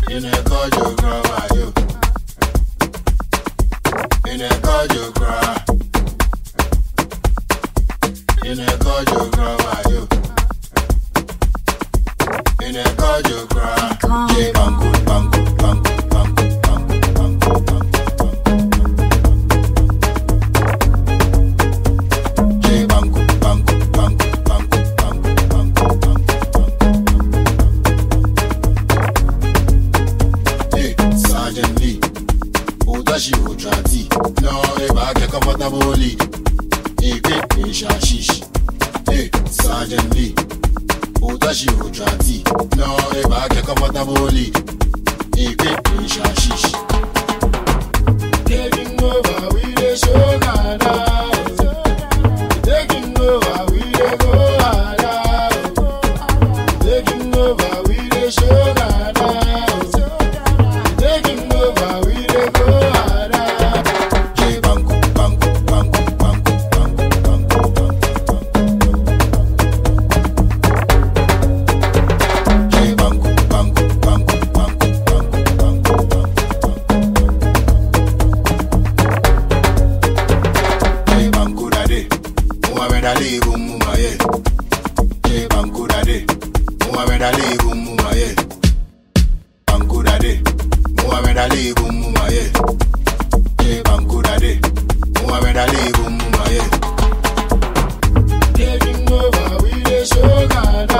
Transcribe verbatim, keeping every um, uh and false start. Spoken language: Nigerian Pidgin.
In a god you cry, you. In a god you cry. In a god you cry, you. In a god you cry. Yeah, bangu, bangu, bangu, bangu, bangu, bangu, bangu. Yeah, bangu, bangu, bangu, bangu, bangu, bangu, bangu. Hey, Sergeant Lee, Odashi Otrati, no, eba get comfortable lead. Hey, get me shashish. Hey, Sergeant Lee, Odashi Otrati, no, eba get comfortable lead. Hey, get me shashish. Taking over, we the show now. Taking over, we the go harder. Taking over, we the show now. Taking over, we the go harder. Yeah, bangu, bangu, bangu, bangu, bangu, bangu, bangu. Yeah, bangu, bangu, bangu, bangu, bangu, bangu, bangu. Yeah, bangu dade, Muhammad Ali gumumaye. Yeah, bangu dade, Muhammad Ali gumumaye. Bangu dade, Muhammad Ali gumumaye. Yeah, bangu dade, Muhammad Ali gumumaye. Taking over, we the show God.